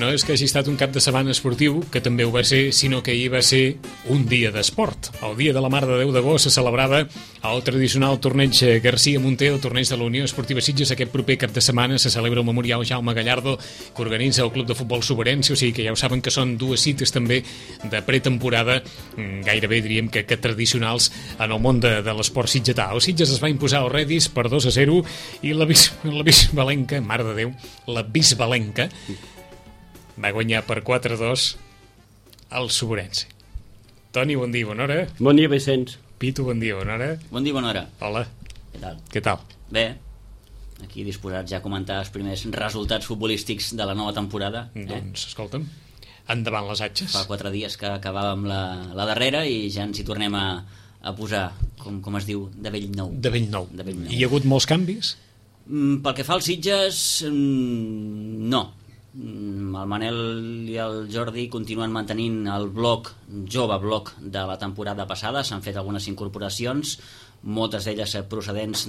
no és que hagi estat un cap de setmana esportiu, que també ho va ser, sinó que ahir va ser un dia d'esport. El dia de la Mare de Déu d'agost se celebrava el tradicional torneig García Monter, el torneig de la Unió Esportiva Sitges. Aquest proper cap de setmana se celebra el Memorial Jaume Gallardo, que organitza el Club de Futbol Soberense, o sigui que ja ho saben que són dues cites també de pretemporada, gairebé diríem que tradicionals en el món de l'esport sitgetà. El Sitges es va imposar al Redis per 2-0 i la Bisbalenca, Mare de Déu, la Bisbalenca va guanyar per 4-2 al Soberense. Toni, bon dia, bona hora. Bon dia, Vicenç. Pitu, bon dia, bona hora. Bon dia, bona hora. Hola. Què tal? Què tal? Bé, aquí disposats ja a comentar els primers resultats futbolístics de la nova temporada. Doncs, escolta'm, endavant les atxes. Fa 4 dies que acabàvem la darrera i ja ens hi tornem a posar, com es diu, de bell nou. De bell nou. Hi ha hagut molts canvis? Pel que fa als Sitges, no. El Manel i el Jordi continuen mantenint el jove bloc de la temporada passada. S'han fet algunes incorporacions, moltes d'elles procedents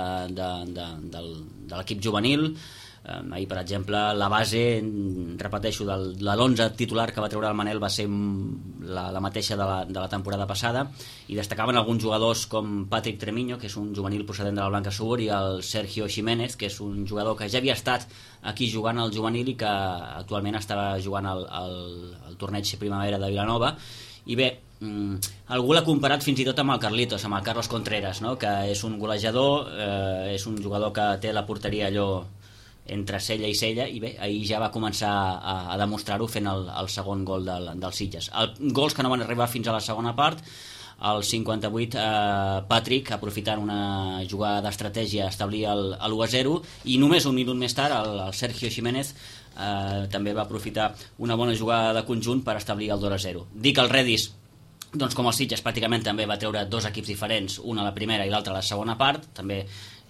de l'equip juvenil. Ahir, per exemple, la base, repeteixo, de l'11 titular que va treure el Manel va ser la mateixa de la temporada passada, i destacaven alguns jugadors com Patrick Tremiño, que és un juvenil procedent de la Blanca Subur, i el Sergio Ximénez, que és un jugador que ja havia estat aquí jugant al juvenil i que actualment estava jugant al torneig Primavera de Vilanova. I bé, algú l'ha comparat fins i tot amb el Carlitos, amb el Carlos Contreras, no? Que és un golejador, és un jugador que té la porteria allò entre cella i cella, i bé, ahir ja va començar a demostrar-ho fent el segon gol del Sitges. Gols que no van arribar fins a la segona part. Al 58 Patrick, aprofitant una jugada d'estratègia, establia l'1-0, i només un minut més tard el Sergio Ximénez també va aprofitar una bona jugada de conjunt per establir el 2-0. Dic el Redis, doncs com el Sitges pràcticament també va treure dos equips diferents, una a la primera i l'altra a la segona part. També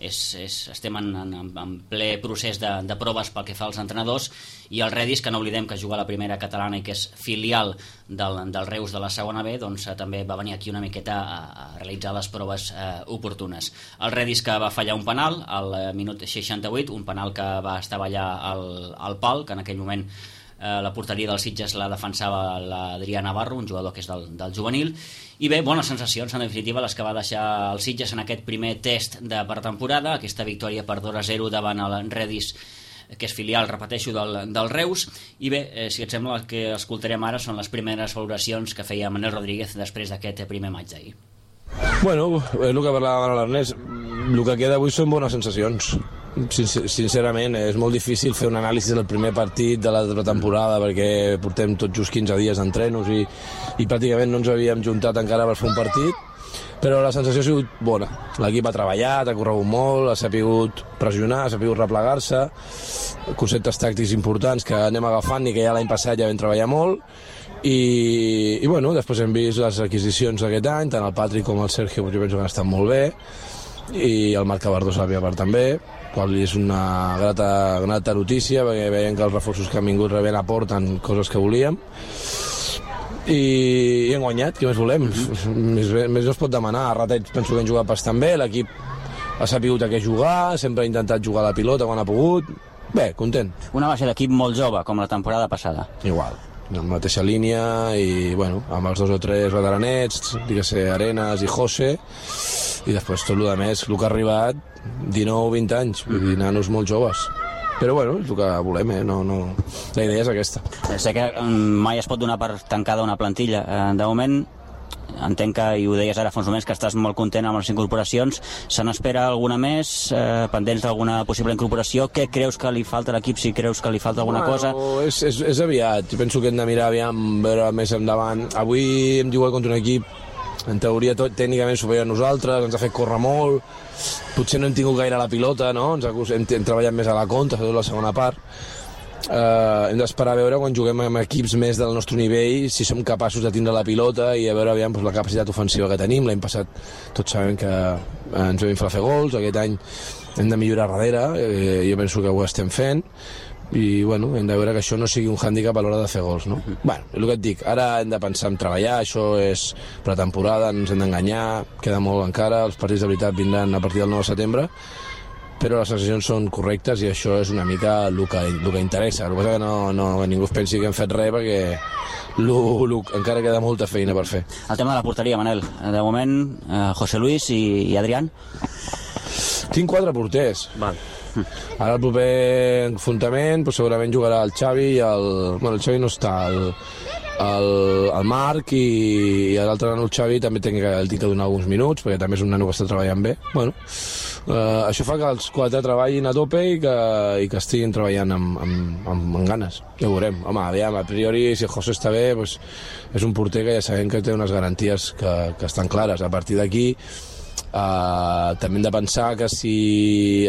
estem en ple procés de proves pel que fa als entrenadors, i el Redis, que no oblidem que juga a la primera catalana i que és filial del Reus de la segona B, doncs també va venir aquí una miqueta a realitzar les proves oportunes. El Redis, que va fallar un penal al minut 68, un penal que va estavellar al pal, que en aquell moment la porteria del Sitges la defensava l'Adrià Navarro, un jugador que és del juvenil. I bé, bones sensacions, en definitiva, les que va deixar el Sitges en aquest primer test de pretemporada, aquesta victòria per 2-0 davant el Redis, que és filial, repeteixo, del Reus. I bé, si et sembla, el que escoltarem ara són les primeres valoracions que feia Manel Rodríguez després d'aquest primer maig d'ahir. Bueno, és el que parlava l'Ernest, el que queda avui són bones sensacions. Sincerament, és molt difícil fer un anàlisi del primer partit de la temporada, perquè portem tot just 15 dies d'entrenos i pràcticament no ens havíem juntat encara per fer un partit, però la sensació ha sigut bona. L'equip ha treballat, ha corregut molt, ha sapigut pressionar, ha sapigut replegar-se, conceptes tàctics importants que anem agafant i que ja l'any passat ja vam treballar molt. I bueno, després hem vist les adquisicions d'aquest any, tant el Patrick com el Sergio, jo penso que han estat molt bé, i el Marc Cabardós a la primera part també, qual és una grata notícia, perquè veiem que els reforços que han vingut rebent aporten coses que volíem, i hem guanyat, què més volem? Més no es pot demanar. A rateig penso que hem jugat bastant bé, l'equip ha sabut a què jugar, sempre ha intentat jugar a la pilota quan ha pogut. Bé, content. Una base d'equip molt jove, com la temporada passada. Igual, en la mateixa línia, i bueno, amb els 2 o 3 veteranets, diguéssim, Arenas i José, i després tot el que més, el que ha arribat 19-20 anys, vull dir, nanos molt joves, però bueno, és el que volem, no. La idea és aquesta. Sé que mai es pot donar per tancada una plantilla, de moment entenc que, i ho deies ara fa uns moments, que estàs molt content amb les incorporacions. Se n'espera alguna més, pendents d'alguna possible incorporació? Què creus que li falta a l'equip, si creus que li falta alguna cosa? És aviat, jo penso que hem de mirar aviam, veure més endavant. Avui hem jugat contra un equip en teoria tècnicament superior a nosaltres, ens ha fet córrer molt, potser no hem tingut gaire la pilota, no? Hem treballat més a la contra, sobretot la segona part. Hem d'esperar a veure quan juguem amb equips més del nostre nivell si som capaços de tindre la pilota i a veure aviam la capacitat ofensiva que tenim. L'any passat tots sabem que ens vam inflar a fer gols, aquest any hem de millorar darrere, jo penso que ho estem fent, i bueno, hem de veure que això no sigui un hàndicap a l'hora de fer gols, no? Bueno, el que et dic, ara hem de pensar en treballar, això és pretemporada, no ens hem d'enganyar, queda molt encara, els partits de veritat vindran a partir del 9 de setembre, però les sensacions són correctes i això és una mica el que interessa. El que passa que ningú es pensi que hem fet res, perquè encara queda molta feina per fer. El tema de la porteria, Manel. De moment, José Luis i Adrián. Tinc 4 porters. Val. Ara el proper enfrontament segurament jugarà el Xavi i el Xavi no està, el Marc i l'altre nano, el Xavi, també tinc que donar alguns minuts perquè també és un nano que està treballant bé. Això fa que els 4 treballin a tope i que estiguin treballant amb ganes. Ja ho veurem. Home, aviam, a priori, si el José està bé, és un porter que ja sabem que té unes garanties que estan clares. A partir d'aquí també hem de pensar que si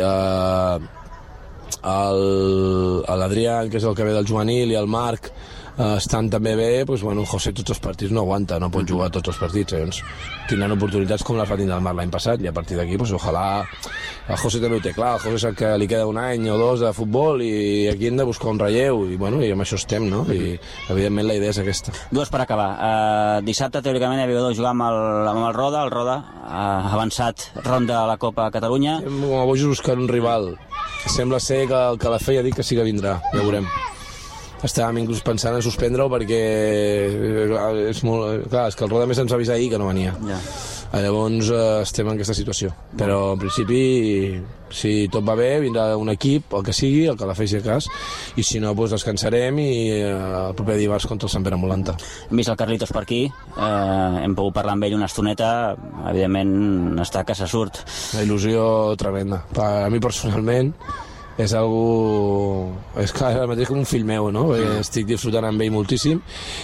l'Adrián, que és el que ve del juvenil, i el Marc estan també bé, el José tots els partits no aguanta, no pot jugar tots els partits, llavors tindran oportunitats com les va tindre el Marc l'any passat, i a partir d'aquí ojalà el José també ho té clar, el José sap que li queda un any o 2 de futbol i aquí hem de buscar un relleu i amb això estem, no? I evidentment la idea és aquesta. 2 per acabar. Dissabte teòricament hi havia de jugar amb el Roda. El Roda ha avançat ronda a la Copa Catalunya. Com a bojos buscar un rival. Sembla ser que el Calafell ha dit que sí que vindrà, ja ho veurem. Estàvem inclús pensant en suspendre-ho perquè és que el Roda més ens va avisar ahir que no venia. Llavors estem en aquesta situació, però en principi si tot va bé vindrà un equip, el que sigui, el Calafell si a cas, i si no descansarem i el proper dimarts contra el Sant Pere Molanta. Hem vist el Carlitos per aquí, hem pogut parlar amb ell una estoneta, evidentment està que se surt. Una il·lusió tremenda, per a mi personalment és ara mateix com un fill meu, no? Perquè estic disfrutant amb ell moltíssim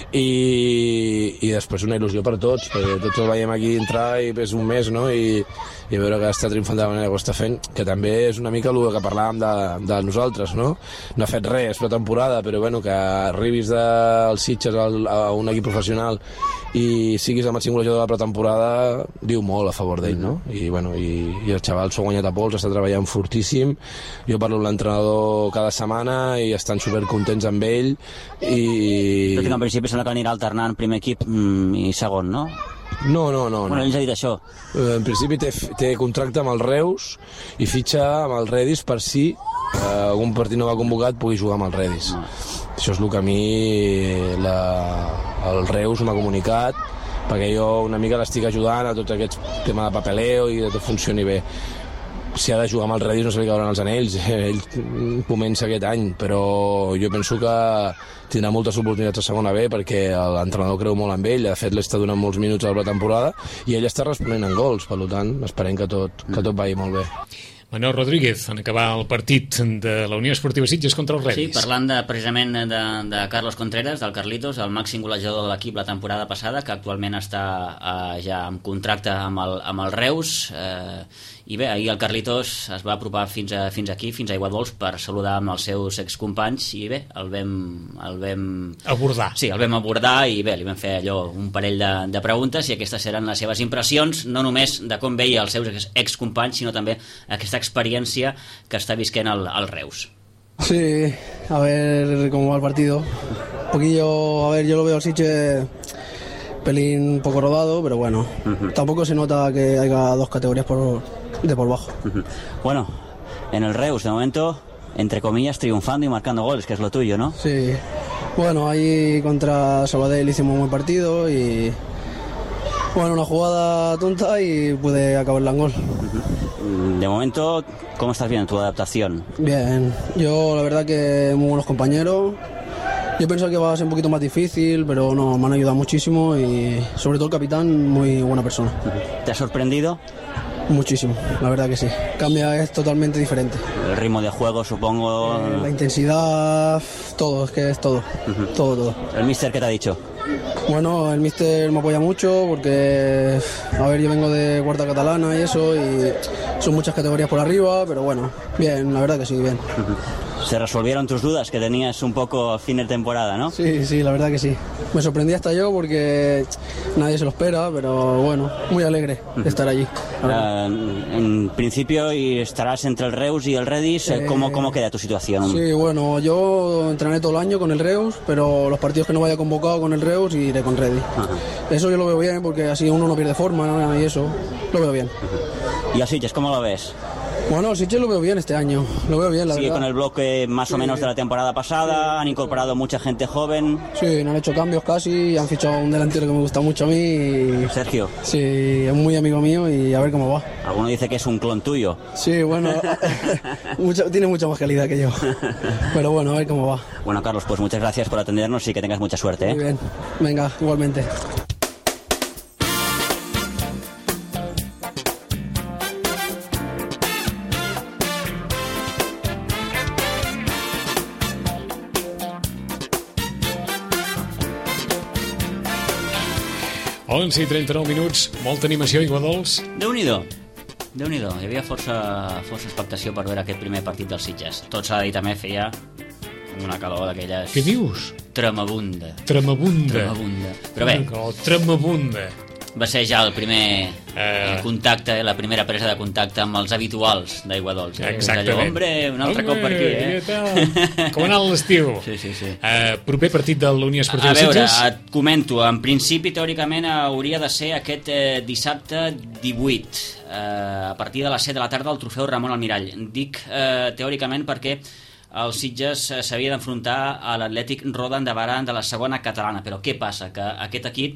i després una il·lusió per tots, perquè tots el veiem aquí entrar i és un mes, no? I veure que està triomfant de la manera que ho està fent, que també és una mica el que parlàvem de nosaltres, no? No ha fet res la temporada, però que arribis dels Sitges a un equip professional i siguis el màxim golejador de la pretemporada diu molt a favor d'ell, no? I el xaval s'ho ha guanyat a pols, està treballant fortíssim, jo parlo amb l'entrenador cada setmana i estan supercontents amb ell i... Però que en principi sembla que anirà alternant primer equip i segon, no? No. Bueno, ell ens ha dit això. En principi té contracte amb el Reus i fitxa amb el Redis per si algun partit no va convocat pugui jugar amb el Redis. Això és el que a mi el Reus m'ha comunicat, perquè jo una mica l'estic ajudant a tot aquest tema de papeleo i que tot funcioni bé. Si ha de jugar amb el Redis no se li cauran els anells, ell comença aquest any, però jo penso que tindrà moltes oportunitats a segona B perquè l'entrenador creu molt en ell, de fet l'està donant molts minuts a la temporada i ell està responent en gols, per tant esperem que tot vagi molt bé. Manel Rodríguez, en acabar el partit de la Unió Esportiva Sitges contra el Redis. Sí, parlant precisament de Carlos Contreras, del Carlitos, el màxim golejador de l'equip la temporada passada, que actualment està ja en contracte amb el Reus, i bé, ahir el Carlitos es va apropar fins aquí, fins a Aiguadols, per saludar amb els seus excompanys, i bé, el vam abordar. Sí, el vam abordar i bé, li vam fer allò un parell de preguntes i aquestes eren les seves impressions, no només de com veia els seus excompanys, sinó també aquesta experiencia que está visquent al Reus. Sí, a ver cómo va el partido. Un poquillo, a ver, yo lo veo al Sitges pelín un poco rodado, pero bueno, tampoco se nota que haya 2 categorías por bajo. Bueno, en el Reus de momento, entre comillas, triunfando y marcando goles, que es lo tuyo, ¿no? Sí, bueno, ahí contra Sabadell hicimos un buen partido y bueno, una jugada tonta y pude acabarla en gol. De momento, ¿cómo estás viendo tu adaptación? Bien, yo la verdad que muy buenos compañeros. Yo pensaba que iba a ser un poquito más difícil, pero no, me han ayudado muchísimo y sobre todo el capitán, muy buena persona. ¿Te ha sorprendido? Muchísimo, la verdad que sí. Es totalmente diferente. El ritmo de juego, supongo. La intensidad, todo, es que es todo. Todo. ¿El míster qué te ha dicho? Bueno, el míster me apoya mucho porque, a ver, yo vengo de cuarta catalana y eso, y son muchas categorías por arriba, pero bueno, bien, la verdad que sí, bien. Se resolvieron tus dudas que tenías un poco a fin de temporada, ¿no? Sí, la verdad que sí. Me sorprendí hasta yo porque nadie se lo espera, pero bueno, muy alegre de estar allí. En principio y estarás entre el Reus y el Redis, ¿cómo queda tu situación? Sí, bueno, yo entrené todo el año con el Reus, pero los partidos que no vaya convocado con el Reus iré con Redis. Eso yo lo veo bien porque así uno no pierde forma y eso, lo veo bien. ¿Y a Sitges cómo lo ves? Bueno, Sitges lo veo bien este año, lo veo bien, la Sigue verdad. con el bloque más o menos de la temporada pasada, han incorporado mucha gente joven. Sí, no han hecho cambios casi, han fichado un delantero que me gusta mucho a mí. Y... Sergio. Sí, es muy amigo mío y a ver cómo va. Alguno dice que es un clon tuyo. Sí, bueno, tiene mucha más calidad que yo. Pero bueno, a ver cómo va. Bueno, Carlos, pues muchas gracias por atendernos y que tengas mucha suerte. Muy bien, venga, igualmente. Onze i 39 minuts, molta animació, Iguadols. Déu-n'hi-do. Déu-n'hi-do. Hi havia força expectació per veure aquest primer partit dels Sitges. Tot s'ha de dir, també feia una calor d'aquelles... Què dius? Tremabunda. Tremabunda. Però bé, Tremabunda. va ser ja el primer contacte, la primera presa de contacte amb els habituals d'Aiguadols. Exactament. Allò, hombre, un altre cop per aquí, Com ha anat l'estiu? Sí. Proper partit de l'Unió Esportiva A veure, Sitges? et comento, en principi, teòricament, hauria de ser aquest dissabte 18, a partir de les 7 de la tarda, al trofeu Ramon Almirall. Dic teòricament perquè el Sitges s'havia d'enfrontar a l'Atlètic Roda de Barà de la segona catalana, però què passa? Que aquest equip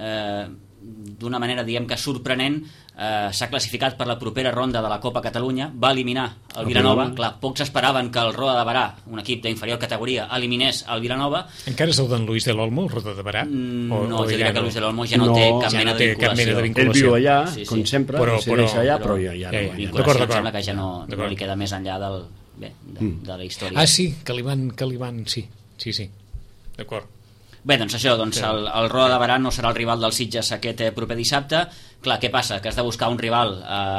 d'una manera, diguem que sorprenent, s'ha classificat per la propera ronda de la Copa Catalunya, va eliminar el Vilanova. Clar, pocs esperaven que el Roda de Barà, un equip d'inferior categoria, eliminés el Vilanova. Encara és el d'en Luis de l'Olmo, el Roda de Barà? No, jo diria que Luis de l'Olmo ja no té cap mena de vinculació. Ell viu allà, Sí. com sempre, Però allà, però ja no. Vinculació, em sembla que ja no li queda més enllà de la història. Ah, sí, que li van... Sí. D'acord. Bé, doncs això, el Roda de Barà no serà el rival del Sitges aquest proper dissabte. Clar, què passa? Que has de buscar un rival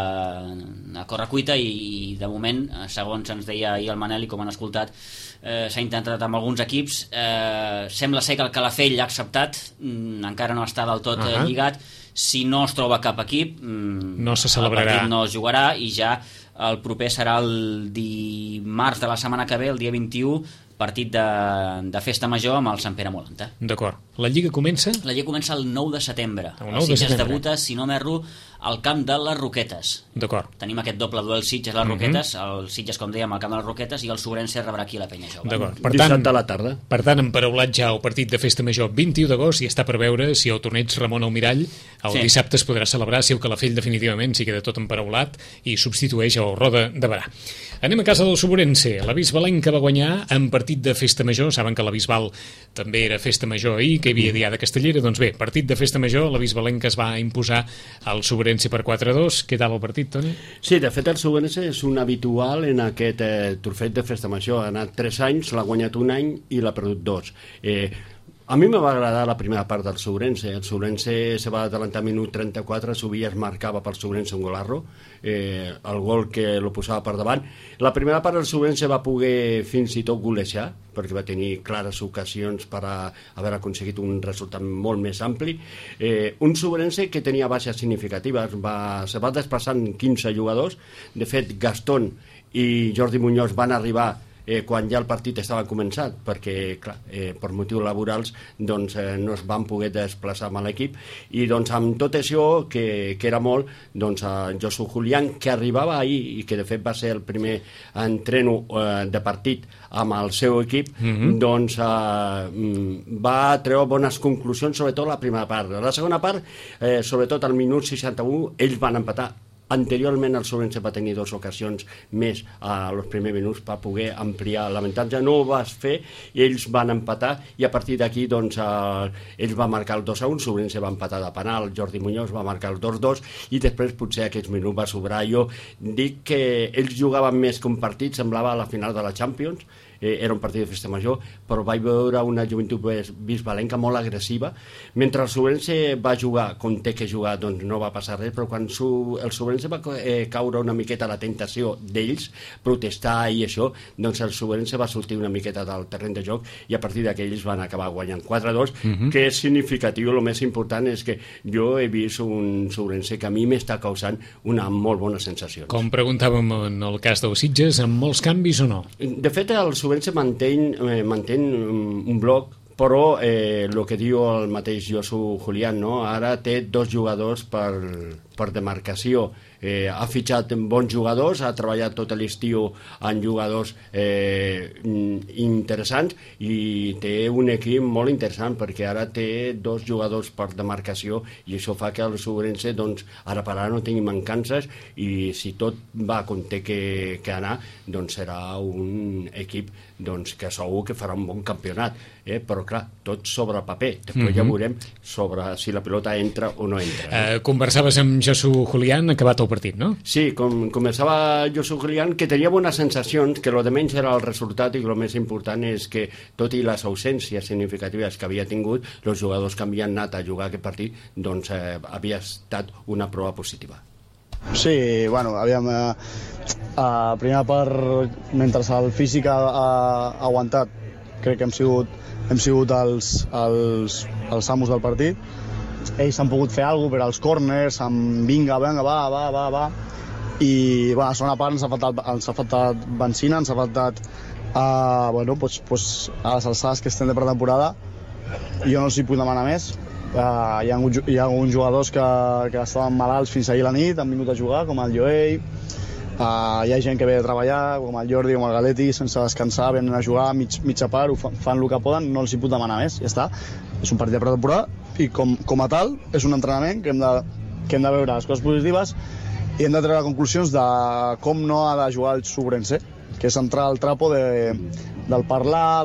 a correcuita i de moment, segons ens deia ahir el Manel i com han escoltat, s'ha intentat amb alguns equips. Sembla ser que el Calafell ha acceptat, encara no està del tot lligat. Si no es troba cap equip, no se celebrarà. El partit no es jugarà i ja el proper serà el dimarts de la setmana que ve, el dia 21, partit de festa major amb el Sant Pere Molanta. D'acord. La Lliga comença? La Lliga comença el 9 de setembre. El 9 El de Sitges setembre. debuta, si no m'erro, al camp de les Roquetes. D'acord. Tenim aquest doble duel Sitges-les Roquetes, el Sitges, com dèiem, al camp de les Roquetes, i el Sobrense rebrà aquí la Penya Jove. D'acord. Dissabte a la tarda. Per tant, emparaulat ja el partit de festa major 21 d'agost i està per veure si el torneig Ramon Almirall el dissabte es podrà celebrar si el Calafell definitivament s'hi queda tot emparaulat i substitueix el Roda de Barà. Anem a casa del Sobrense. La Bisbalenca va guanyar en partit de festa major. Saben que la Bisbal també era festa major ahir, que hi havia Diada Castellera. Doncs bé, partit de festa major, la Bisbalenca es va imposar al Sobrense per 4-2. Què tal el partit, Toni? Sí, de fet el Sobrense és un habitual en aquest trofeig de festa major. Ha anat 3 anys, l'ha guanyat un any i l'ha perdut 2. A mi me va agradar la primera part del Sobrense. El Sobrense se va adelantar minut 34, Subies marcava pel Sobrense un golarro, el gol que lo posava per davant. La primera part del Sobrense va poder fins i tot golejar, perquè va tenir clares ocasions per haver aconseguit un resultat molt més ampli. Un Sobrense que tenia baixes significatives, se va desplaçant 15 jugadors. De fet, Gastón i Jordi Muñoz van arribar quan ja el partit estava començat, perquè clar, per motius laborals doncs, no es van poder desplaçar amb l'equip, i doncs, amb tot això que era molt, doncs, Josu Julián, que arribava ahir i que de fet va ser el primer entreno de partit amb el seu equip, doncs va treure bones conclusions, sobretot la primera part. La segona part, sobretot al minut 61, ells van empatar. Anteriorment el Sobrense va tenir 2 ocasions més als primers minuts per poder ampliar l'avantatge, no ho va fer i ells van empatar, i a partir d'aquí doncs, ells van marcar el 2-1, Sobrense va empatar de penal, Jordi Muñoz va marcar el 2-2 i després potser aquests minuts va sobrar. Jo dic que ells jugaven més que un partit, semblava a la final de la Champions, era un partit de festa major, però vaig veure una joventut bisbalenca molt agressiva. Mentre el Sobrense va jugar com té que jugar, doncs no va passar res, però quan el Sobrense va caure una miqueta a la tentació d'ells, protestar i això, doncs el Sobrense va sortir una miqueta del terreny de joc i a partir d'aquells van acabar guanyant 4-2, que és significatiu. El més important és que jo he vist un Sobrense que a mi m'està causant una molt bona sensació. Com preguntàvem en el cas del Sitges, amb molts canvis o no? De fet, el Sobrense manté un bloc, però el que diu el mateix Josu Julián, no? Ara té 2 jugadors per demarcació. ha fitxat bons jugadors, ha treballat tot l'estiu en jugadors interessants i té un equip molt interessant perquè ara té 2 jugadors per demarcació i això fa que el Ourense doncs, ara per ara no tingui mancances i si tot va com té que anar doncs serà un equip doncs, que segur que farà un bon campionat, però clar, tot sobre paper, després ja veurem sobre si la pilota entra o no entra. Conversaves amb Josu Julián, acabat el partit, no? Sí, conversava Josu Julián, que tenia bones sensacions, que el de menys era el resultat i el més important és que, tot i les ausències significatives que havia tingut, els jugadors que havien anat a jugar aquest partit, doncs havia estat una prova positiva. Sí, bueno, aviam, primera part, mentre el físic ha aguantat, crec que hem sigut els amos del partit. Ells han pogut fer alguna cosa per als corners, amb vinga, va. I bueno, a la segona part ens ha faltat benzina, ens ha faltat bueno, pues, a les alçades que estem de pretemporada. Jo no els hi puc demanar més. Hi ha alguns jugadors que estaven malalts fins ahir a la nit, han vingut a jugar, com el Joey. Hi ha gent que ve a treballar, com el Jordi, com el Galetti, sense descansar, venen a jugar mitja part, fan el que poden, no els hi puc demanar més, ja està. És un partit de pretemporada i com a tal és un entrenament que hem de veure les coses positives i hem de treure conclusions de com no ha de jugar el Ourense, que és entrar al trapo del parlar,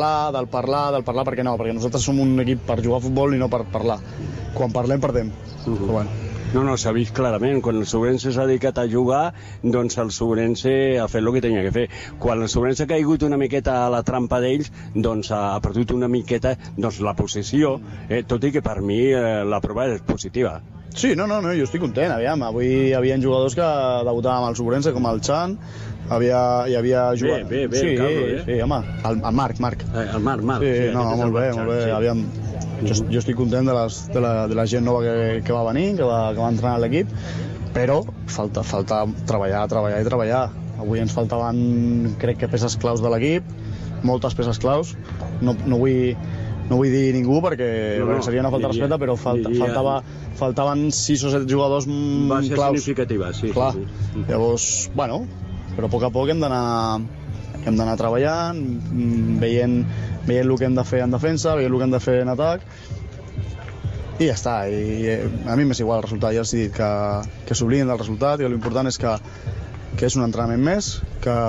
perquè no, perquè nosaltres som un equip per jugar a futbol i no per parlar. Quan parlem, perdem. Però bueno. No, s'ha vist clarament. Quan el Ourense s'ha dedicat a jugar, doncs el Ourense ha fet el que tenia que fer. Quan el Ourense ha caigut una miqueta a la trampa d'ells, doncs ha perdut una miqueta doncs, la possessió, tot i que per mi la prova és positiva. Sí, no, jo estic content, aviam. Avui hi havia jugadors que debutaven amb el Ourense, com el Chan, hi havia jugat... Bé, el Carlo, Sí, home, el Marc. El Marc. Sí, no, molt bé, aviam. Jo estic content de la gent nova que va venir, que va entrenar l'equip, però falta treballar. Avui ens faltaven, crec que peces claus de l'equip, moltes peces claus. No vull dir ningú perquè seria una falta de respecte, però faltaven 6 o 7 jugadors claus. Va ser significativa, sí. Clar. Llavors, bueno, però a poc a poc hem d'anar treballant, veient el que hem de fer en defensa, veient el que hem de fer en atac, i ja està. I a mi m'és igual el resultat, ja els he dit que s'oblidin del resultat, i l'important és que és un entrenament més,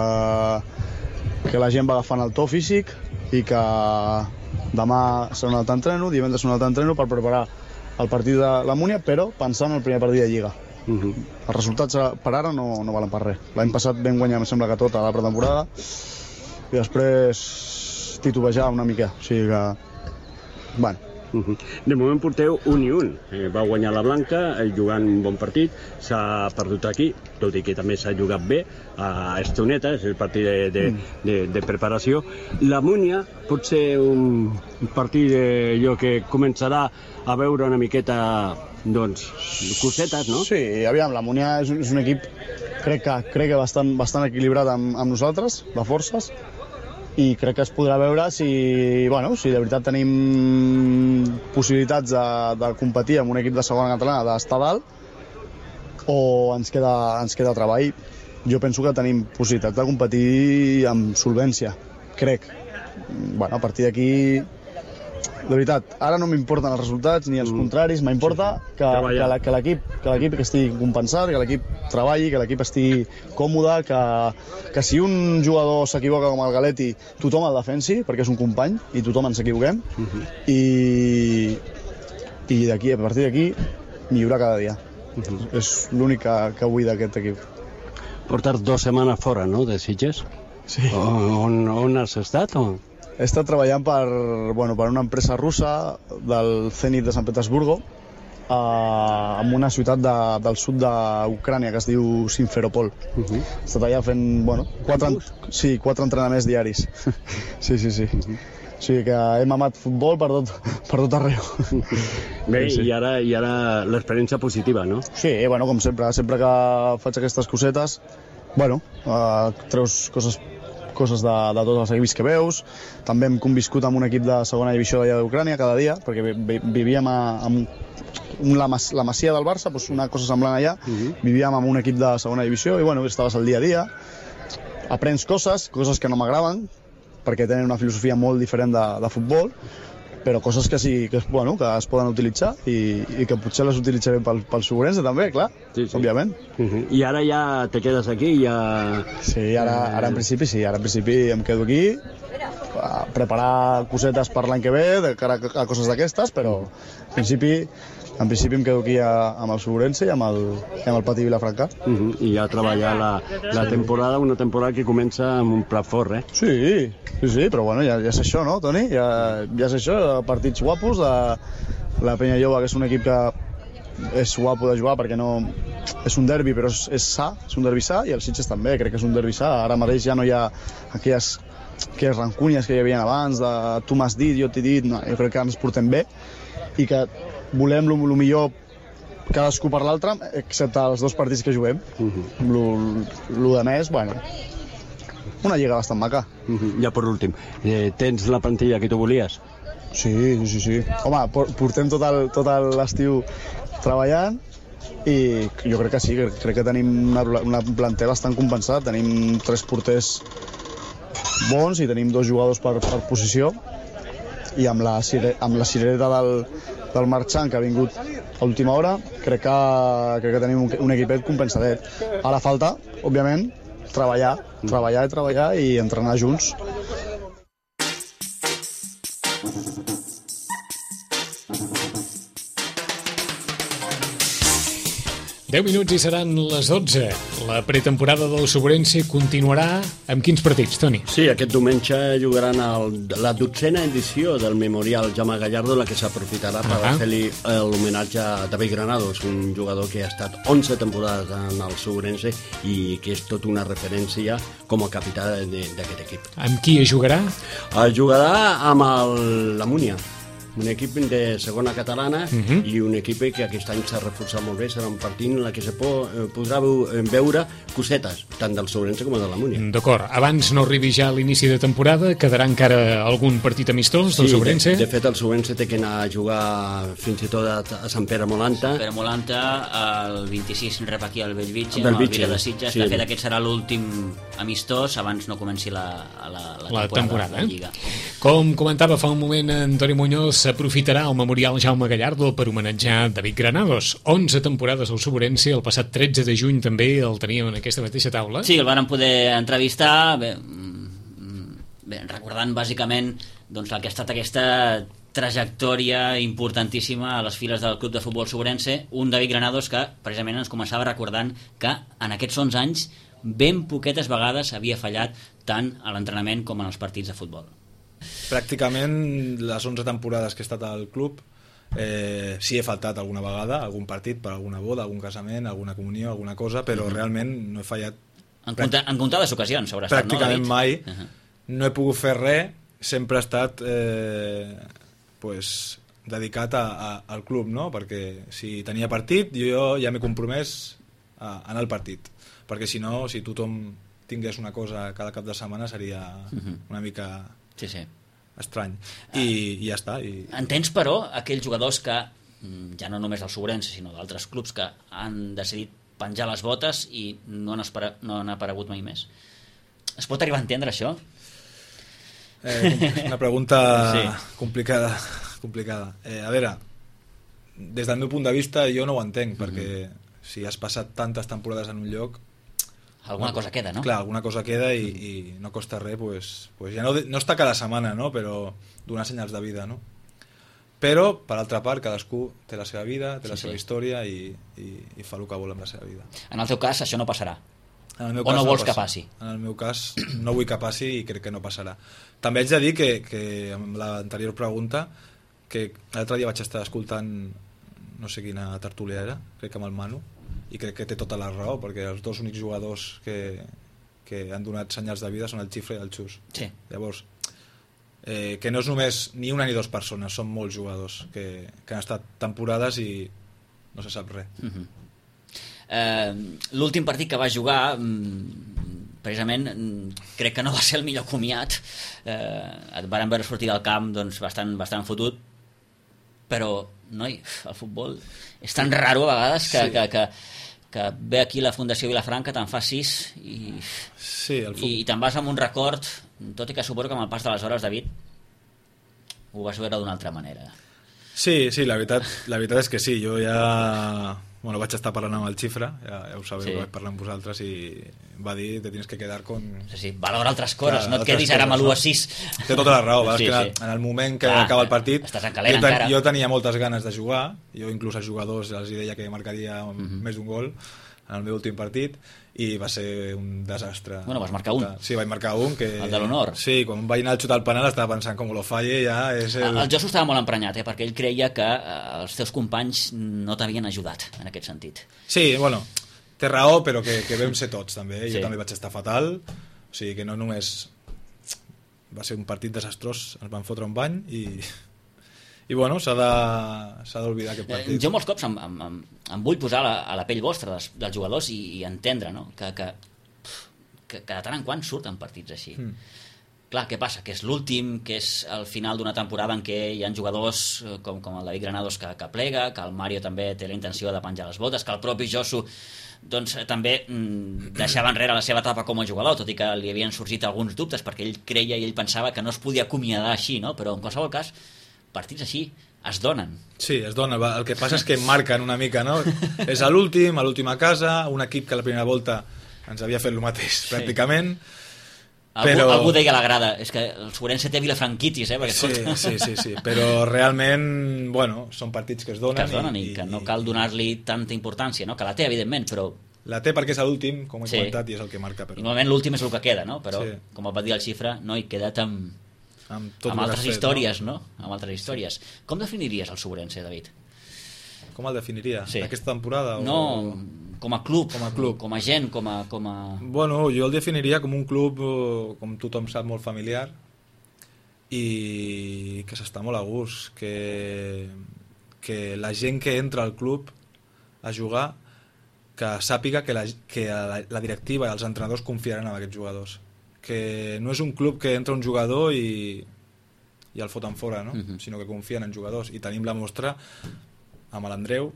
que la gent va agafant el to físic i que demà serà un altre entreno, divendres un altre entreno per preparar el partit de la Múnia, però pensant en el primer partit de Lliga. Els resultats per ara no valen per res. L'any passat vam guanyar, em sembla que tot, a la pretemporada, i després titubejar una mica, o sigui que... Bueno. De moment porteu 1-1. Va guanyar la Blanca jugant un bon partit, s'ha perdut aquí, tot i que també s'ha jugat bé a Estoneta, és el partit de preparació. La Múnia pot ser un partit que començarà a veure una miqueta doncs, cosetes, no? Sí, aviam, la Múnia és un equip crec que bastant equilibrat amb nosaltres, de forces, i crec que es podrà veure si de veritat tenim possibilitats de competir amb un equip de segona catalana, d'estar dalt, o ens queda treball. Jo penso que tenim possibilitats de competir amb solvència, crec. A partir d'aquí, de veritat, ara no m'importen els resultats ni els contraris, m'importa que l'equip estigui compensat, que l'equip treballi, que l'equip estigui còmode, que si un jugador s'equivoca com el Galetti, tothom el defensi, perquè és un company i tothom ens equivoquem, i a partir d'aquí millorar cada dia. És l'únic que vull d'aquest equip. Portes 2 setmanes fora, no?, de Sitges? Sí. On has estat? He estat treballant per una empresa russa del Zenit de Sant Petersburgo, en una ciutat del sud d'Ucrània que es diu Simferopol. He estat allà fent 4 entrenaments diaris. Sí. O sigui que hem amat futbol per tot arreu. Bé, i ara l'experiència positiva, no? Sí, com sempre que faig aquestes cosetes, treus coses coses de tots els equips que veus. També hem conviscut amb un equip de segona divisió d'Ucrània cada dia, perquè vivíem la Masia del Barça, doncs una cosa semblant allà, vivíem amb un equip de segona divisió i bueno, estaves al dia a dia, aprens coses que no m'agraden, perquè tenen una filosofia molt diferent de futbol, però coses que sí que es poden utilitzar i que potser les utilitzarem pel Segurense també, clar, òbviament. I ara ja te quedes aquí? Sí, ara en principi em quedo aquí a preparar cosetes per l'any que ve, de cara a coses d'aquestes, però en principi em quedo aquí amb el Segurense i amb el Pati Vilafranca. I ja treballar la temporada, una temporada que comença amb un plat fort, Sí, però bueno, ja és això, no, Toni? Ja és això, partits guapos, la Penya Jove, que és un equip que és guapo de jugar perquè no... És un derbi, però és sa, és un derbi sa, i el Sitges també, crec que és un derbi sa. Ara mateix ja no hi ha aquelles rancúnies que hi havia abans, de tu m'has dit, jo t'he dit, no, jo crec que ens portem bé, i que volem el millor cadascú per l'altre, excepte els 2 partits que juguem. Lo de més, bueno, una lliga bastant maca. Ja per últim, tens la plantilla que tu volies? Sí. Home, portem tot l'estiu treballant i jo crec que sí, crec que tenim una planter bastant compensat. Tenim 3 porters bons i tenim 2 jugadors per posició, i amb la cirereta del Marchant, que ha vingut a última hora, crec que tenim un equipet compensadet. Ara falta, òbviament, treballar i entrenar junts. Deu minuts i seran les 12. La pretemporada del Segurense continuarà amb quins partits, Toni? Sí, aquest diumenge jugaran la 12a edició del Memorial Jaume Gallardo, la que s'aprofitarà per fer-li l'homenatge a David Granados, un jugador que ha estat 11 temporades en el Segurense i que és tot una referència com a capità d'aquest equip. Amb qui jugarà? Jugarà amb la Múnia, un equip de segona catalana i un equip que aquest any s'ha reforçat molt bé. Serà un partit en què se podrà veure cosetes, tant del Segurense com de la Múnia. D'acord. Abans no arribi ja a l'inici de temporada, quedarà encara algun partit amistós del Segurense? De fet, el Segurense té que anar a jugar fins i tot a Sant Pere Molanta. Sant Pere Molanta, el 26 rep aquí el Bellvitge, el Vila de Sitges. De fet, aquest serà l'últim amistós abans no comenci la temporada de la Lliga. Com comentava fa un moment Antoni Muñoz, s'aprofitarà el Memorial Jaume Gallardo per homenatjar David Granados. 11 temporades al Segurense, el passat 13 de juny també el teníem en aquesta mateixa taula. Sí, el van poder entrevistar, bé, recordant bàsicament doncs, el que ha estat aquesta trajectòria importantíssima a les files del Club de Futbol Segurense, un David Granados que precisament ens començava recordant que en aquests 11 anys ben poquetes vegades havia fallat tant a l'entrenament com en els partits de futbol. Pràcticament les 11 temporades que he estat al club sí he faltat alguna vegada, algun partit per alguna boda, algun casament, alguna comunió, alguna cosa, però realment no he fallat en comptades ocasions haurà estat, pràcticament no, mai. No he pogut fer res, sempre he estat dedicat al club, no? Perquè si tenia partit jo ja m'he compromès a anar al partit, perquè si no, si tothom tingués una cosa cada cap de setmana seria una mica estrany. I ja està. Entens, però, aquells jugadors que, ja no només del Segurense, sinó d'altres clubs que han decidit penjar les botes i no han aparegut mai més? Es pot arribar a entendre això? Una pregunta complicada. A veure, des del meu punt de vista jo no ho entenc, perquè si has passat tantes temporades en un lloc, alguna cosa queda, no? Clar, alguna cosa queda i no costa res, pues ja no està cada setmana, no? Però donar senyals de vida, no? Però, per altra part, cadascú té la seva vida, té la seva història i fa el que vol amb la seva vida. En el teu cas, això no passarà? O no vols que passi? En el meu cas, no vull que passi i crec que no passarà. També haig de dir que amb l'anterior pregunta, que l'altre dia vaig estar escoltant no sé quina tertúlia era, crec que amb el Manu, i crec que té tota la raó, perquè els 2 únics jugadors que han donat senyals de vida són el Xifre i el Xus. Sí. Llavors, que no és només ni una ni 2 persones, són molts jugadors que han estat temporades i no se sap res. L'últim partit que va jugar, precisament crec que no va ser el millor comiat. Et varen veure sortir del camp doncs, bastant fotut, però noi, el futbol és tan raro a vegades que ve aquí la Fundació Vilafranca, te'n fa 6 i te'n vas amb un record, tot i que suposo que amb el pas de les hores, David, ho vas veure d'una altra manera. Sí, la veritat és que sí, jo ja vaig estar parlant amb el Xifra, ja ho sabeu, que vaig parlar amb vosaltres i va dir, te tienes que quedar con... Sí, valora altres coses, no et quedis ara amb l'1-6. Té tota la raó, en el moment que acaba el partit jo tenia moltes ganes de jugar, jo inclús als jugadors els deia que marcaria més d'un gol en el meu últim partit i va ser un desastre. Bueno, vas marcar un. Sí, vaig marcar un. El de l'honor. Sí, quan vaig anar a xutar el penal estava pensant com lo falle ja és el... El Josu estava molt emprenyat, perquè ell creia que els teus companys no t'havien ajudat en aquest sentit. Sí, bueno, té raó, però que vam ser tots també. Jo també vaig estar fatal, o sigui que no només va ser un partit desastrós, ens van fotre un bany i bueno, s'ha d'oblidar aquest partit. Jo molts cops em vull posar a la pell vostra dels jugadors i entendre, no? que de tant en quant surten partits així. Clar, què passa? Que és l'últim, que és el final d'una temporada en què hi ha jugadors com el David Granados que plega, que el Mario també té la intenció de penjar les botes, que el propi Josu doncs, també deixava enrere la seva etapa com a jugador, tot i que li havien sorgit alguns dubtes perquè ell creia i ell pensava que no es podia acomiadar així, no? Però en qualsevol cas partits així es donen. Sí, es donen. El que passa és que marquen una mica, no? És a l'última casa, un equip que la primera volta ens havia fet el mateix, pràcticament. Algú deia a la grada, és que el Sobrense té vilafranquitis, Sí, però realment, bueno, són partits que es donen. Que es donen i que no cal donar-li tanta importància, no? Que la té, evidentment, però... La té perquè és l'últim, com he comentat, i és el que marca. Però... Normalment l'últim és el que queda, no? Però, com va dir el Xifra, no, he quedat amb altres històries, no? Amb altres històries. Com definiries el Sobrense, David? Com el definiria? Aquesta temporada? No, com a club, com a gent, com a... Bueno, jo el definiria com un club, com tothom sap, molt familiar i que s'està molt a gust, que la gent que entra al club a jugar que sàpiga que la directiva i els entrenadors confiaran en aquests jugadors, que no és un club que entra un jugador i el foten fora, no? Sinó que confien en jugadors, i tenim la mostra amb l'Andreu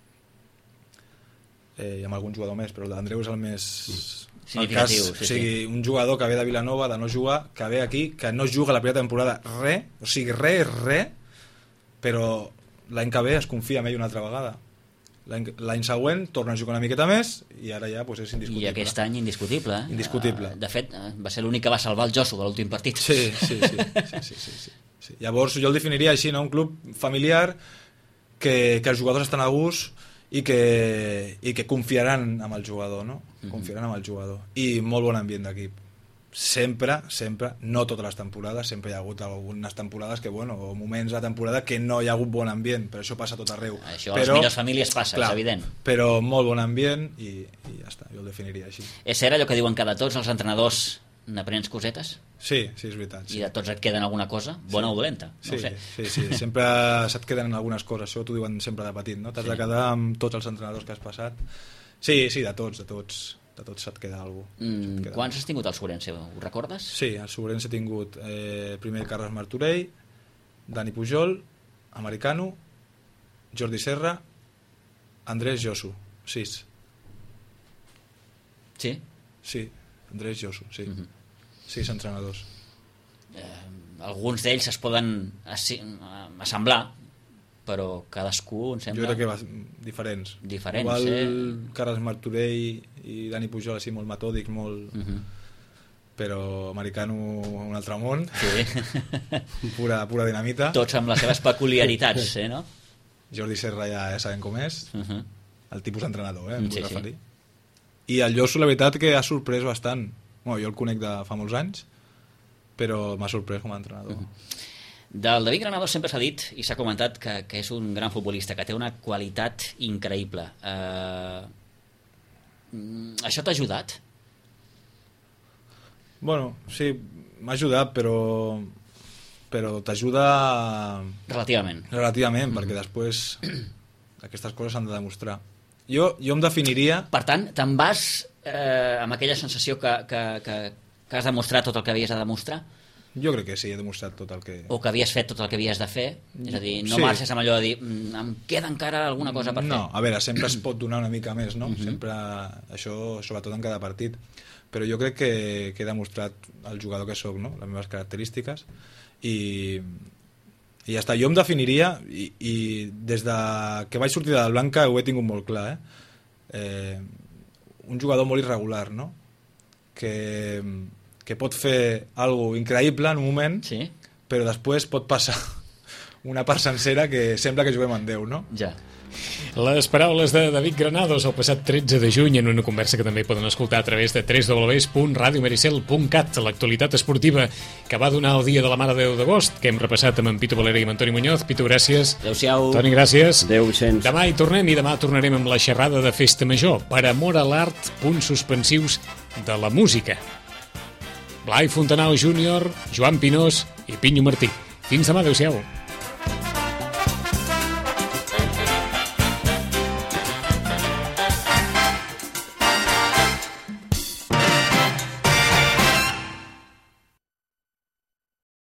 i amb algun jugador més, però l'Andreu és el més significatiu. O sigui, un jugador que ve de Vilanova, de no jugar, que ve aquí, que no juga la primera temporada res, però l'any que ve es confia en ell una altra vegada. L'any següent torna a jugar una miqueta més i ara ja és indiscutible. I aquest any indiscutible. Indiscutible. De fet, va ser l'únic que va salvar el Josu de l'últim partit. Sí. Llavors jo el definiria així, no? Un club familiar que els jugadors estan a gust i que confiaran en el jugador, no? Confiaran en el jugador. I molt bon ambient d'equip. Sempre, no totes les temporades, sempre hi ha hagut algunes temporades que, o moments de temporada que no hi ha hagut bon ambient, però això passa a tot arreu. Això a les millors famílies passa, clar, és evident. Però molt bon ambient i ja està, jo el definiria així. És cert allò que diuen que de tots els entrenadors n'aprens cosetes? Sí, és veritat. I de tots et queden alguna cosa, bona o dolenta? No ho sé. Sí, sempre se't queden algunes coses, això t'ho diuen sempre de petit, no? T'has de quedar amb tots els entrenadors que has passat. Sí, de tots se't queda alguna cosa. Quants has tingut al Sobrense, ho recordes? Sí, al Sobrense he tingut primer Carles Martorell, Dani Pujol, Americano, Jordi Serra, Andrés Josu, 6. Sí? Sí, Andrés Josu, sí. 6 entrenadors. Alguns d'ells es poden assemblar, però cadascú, em sembla... Jo crec que diferents. Igual Carles Martorell i Dani Pujol així molt metòdics, molt... Però Americano un altre món. Sí. Pura dinamita. Tots amb les seves peculiaritats, no? Jordi Serra ja sabem com és. El tipus d'entrenador, em vull referir. I el Josu, la veritat, que ha sorprès bastant. Jo el conec de fa molts anys, però m'ha sorprès com a entrenador. Del David Granados sempre s'ha dit i s'ha comentat que és un gran futbolista, que té una qualitat increïble. Això t'ha ajudat? Bueno, sí, m'ha ajudat, però t'ajuda... Relativament, perquè després aquestes coses s'han de demostrar. Jo em definiria... Per tant, te'n vas amb aquella sensació que has demostrat tot el que havies de demostrar? Jo crec que sí, he demostrat tot el que... O que havies fet tot el que havies de fer? És a dir, no marxes amb allò de dir em queda encara alguna cosa per fer. No, a veure, sempre es pot donar una mica més, no? Sempre, això, sobretot en cada partit. Però jo crec que he demostrat el jugador que sóc, no? Les meves característiques. I ja està. Jo em definiria, i des de que vaig sortir de la Blanca ho he tingut molt clar, un jugador molt irregular, no? Que pot fer alguna increïble en un moment, sí, però després pot passar una part sencera que sembla que juguem en Déu, no? Ja. Les paraules de David Granados el passat 13 de juny en una conversa que també poden escoltar a través de www.radiomaricel.cat, l'actualitat esportiva que va donar el dia de la Mare de Déu d'agost, que hem repassat amb en Pitu Valera i amb Antoni Muñoz. Pitu, gràcies. Adéu-siau. Toni, gràcies. Adéu, Vicenç. Demà hi tornem, i demà tornarem amb la xerrada de Festa Major, per amor a l'art, punts suspensius de la música. Blai Fontanau Júnior, Joan Pinós i Pinyo Martí. Fins demà, adéu-siau.